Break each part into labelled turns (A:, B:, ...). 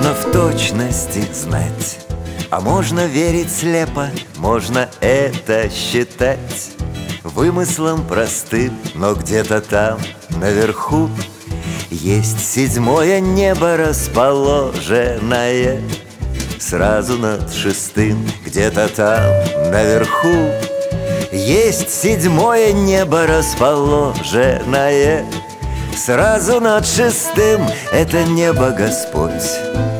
A: Можно в точности знать, а можно верить слепо, можно это считать вымыслом простым, но где-то там, наверху, есть седьмое небо, расположенное сразу над шестым. Где-то там, наверху, есть седьмое небо, расположенное сразу над шестым. Это небо Господь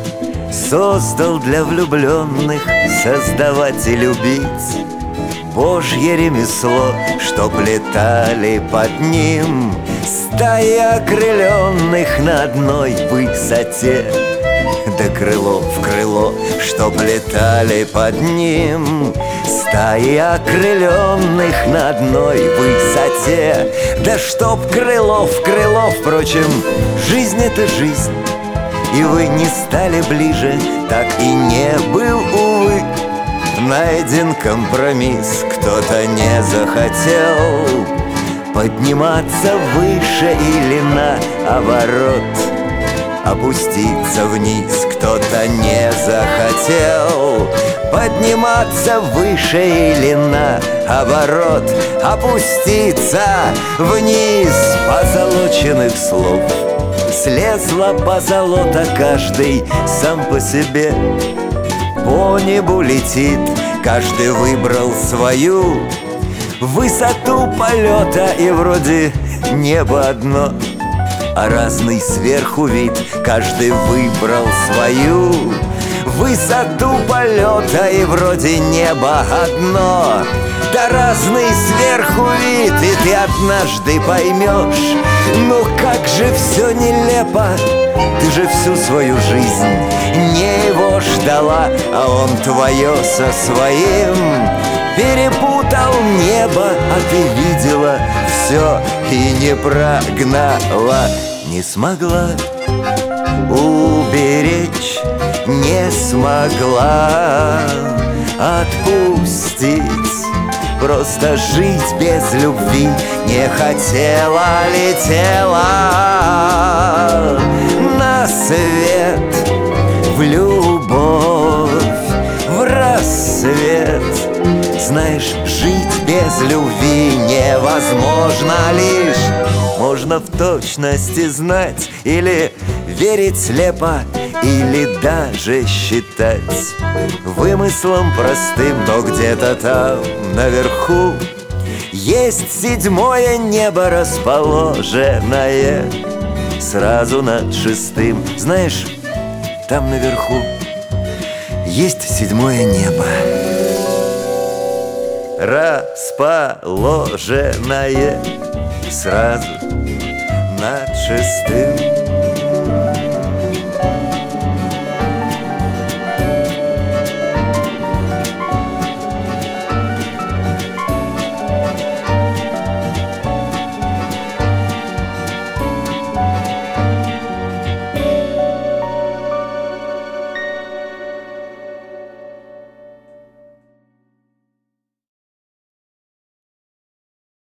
A: создал для влюбленных создавать и любить. Божье ремесло, чтоб летали под ним стаи окрыленных на одной высоте. Да крыло в крыло, чтоб летали под ним стаи окрыленных на одной высоте. Да чтоб крыло в крыло, впрочем, жизнь — это жизнь. И вы не стали ближе, так и не был, увы, найден компромисс. Кто-то не захотел подниматься выше или наоборот опуститься вниз. Кто-то не захотел подниматься выше или наоборот опуститься вниз. Позолоченных слов слезла позолота, каждый сам по себе по небу летит, каждый выбрал свою высоту полета. И вроде небо одно, а разный сверху вид. Каждый выбрал свою высоту полета, и вроде небо одно, да разный сверху вид. И ты однажды поймешь, ну как же все нелепо. Ты же всю свою жизнь не его ждала, а он твое со своим перепутал небо. А ты видела все и не прогнала, не смогла уберечь, не смогла отпустить. Просто жить без любви не хотела, летела на свет, в любовь, в рассвет. Знаешь, жить без любви невозможно, лишь можно в точности знать или верить слепо, или даже считать вымыслом простым. Но где-то там, наверху, есть седьмое небо, расположенное сразу над шестым. Знаешь, там наверху есть седьмое небо, расположенное сразу над шестым.